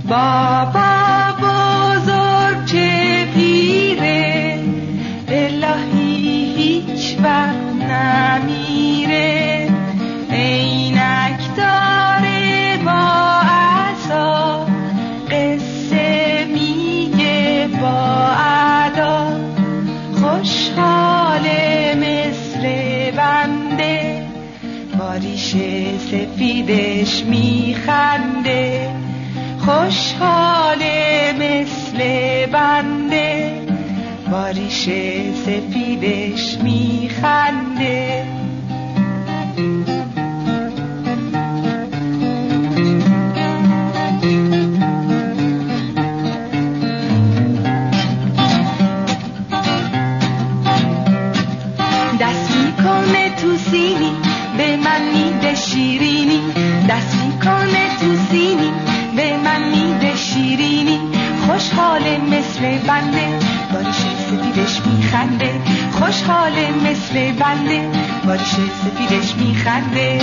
بابا بزرگ چه پیره، الهی هیچ وقت نمیره. عینک داره با عصا، قصه میگه با ادا. خوشحاله مثل بنده، با ریشه سفیدش میخنده. خوشحاله مثل بنده، با ریشه سفیدش میخنده. دست میکنه تو سینی، به من میده شیرینی. دست میکنه تو سینی، به من میده شیرینی. خوشحاله مثل بنده، با ریشه سفیدش میخنده. خوشحاله مثل بنده، با ریشه سفیدش میخنده.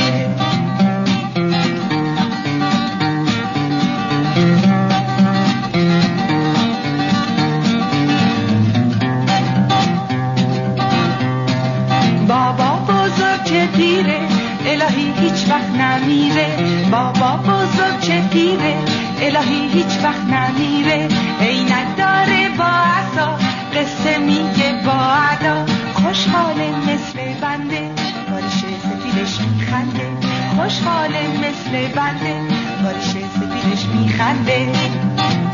بابا بزرگ چه پیره، الهی هیچ وقت نمیره. بابا بزرگ چه پیره، الهی هیچ وقت نمیره. عینک داره با عصا، قصه میگه با ادا. خوشحاله مثل بنده، با ریشه سفیدش میخنده. خوشحاله مثل بنده، با ریشه سفیدش میخنده.